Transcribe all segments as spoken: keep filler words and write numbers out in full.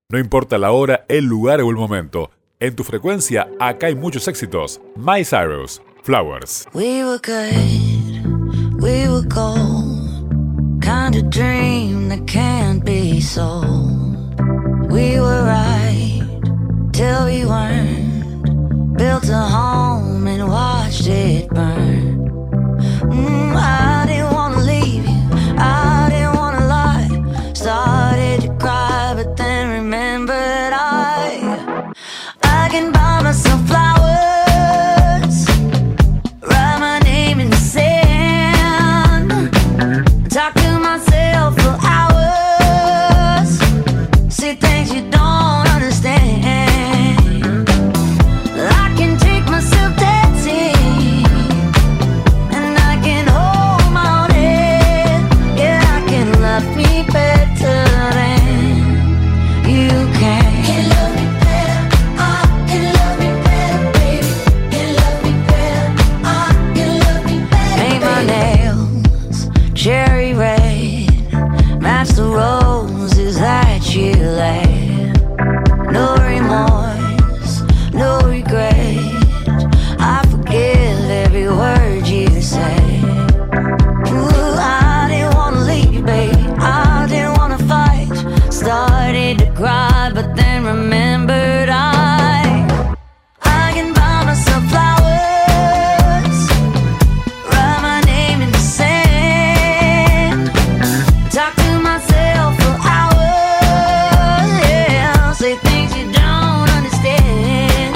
No importa la hora, el lugar o el momento. En tu frecuencia, acá hay muchos éxitos. Miley Cyrus, Flowers. We were good, we were gold, kind of dream that can't be sold. We were right till we weren't, built a home and watched it burn. Mm, I didn't wanna leave you, I didn't wanna lie. Started to cry, but then remembered I I can buy myself flowers, write my name in the sand, talk to myself for hours, say things you don't understand. I can take myself dancing, and I can hold my own head. Yeah, I can love me better than you can. Can love me better, I can love me better, baby. Can love me better, I can love me better. Paint my nails cherry red, match the roses that you laid. No remorse, no regret, I forgive every word you say. Ooh, I didn't wanna leave you, baby, I didn't wanna fight. Started to cry, but then remembered I I can buy myself flowers, write my name in the sand, talk to myself for hours, yeah, say things you don't understand.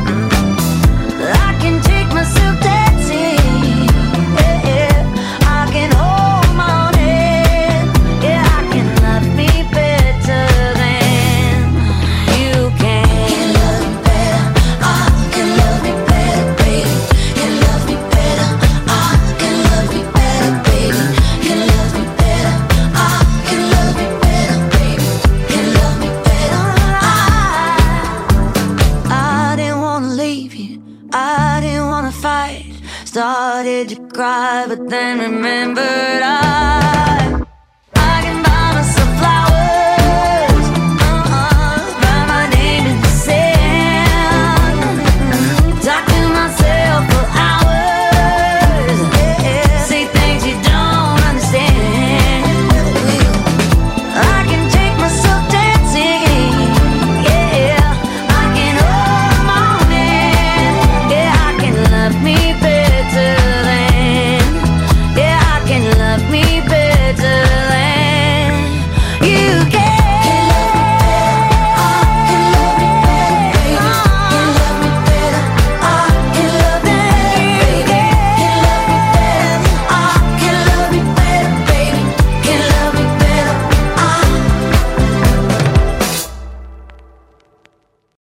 I can take myself dancing, yeah, yeah. I can hold my own head, yeah, I can love me better than you can. Can love me better, I can love me better, baby. Can love me better, I can love me better, baby. Can love me better, I can love me better, baby. Can love me better, I I didn't wanna leave you, I didn't wanna fight. Started to cry, but then remembered I